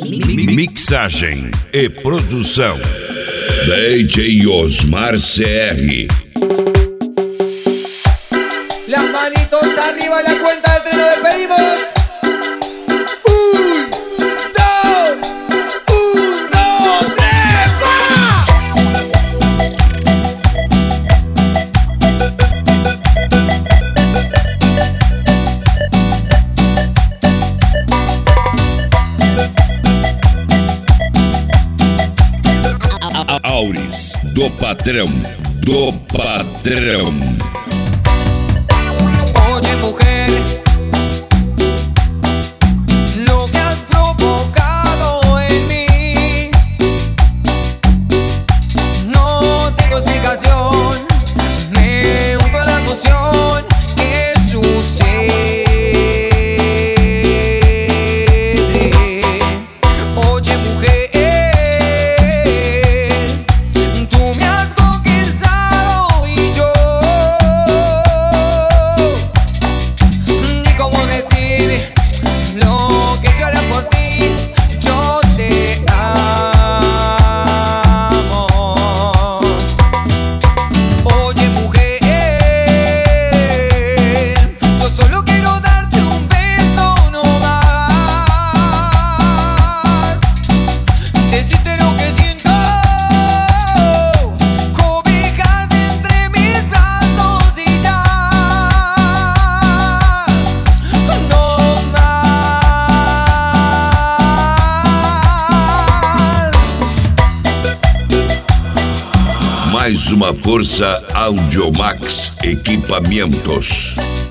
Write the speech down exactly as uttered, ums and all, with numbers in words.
Mixagem e produção D J Osmar C R. Las manitos arriba en la cuenta del tren, nos despedimos. Un, dos, un, dos, tres, ¡va! Auris, do patrão, do patrão. Oye, mujer, lo que has provocado en mí, no tengo explicación, me hundo a la emoción que sucede. Oye, mujer, tú me has conquistado y yo lo que yo haré por ti, yo te amo. Oye, mujer, yo solo quiero darte un beso no más, decirte lo que siento, cobijarte entre mis brazos y ya. Mais uma força Audiomax Equipamentos.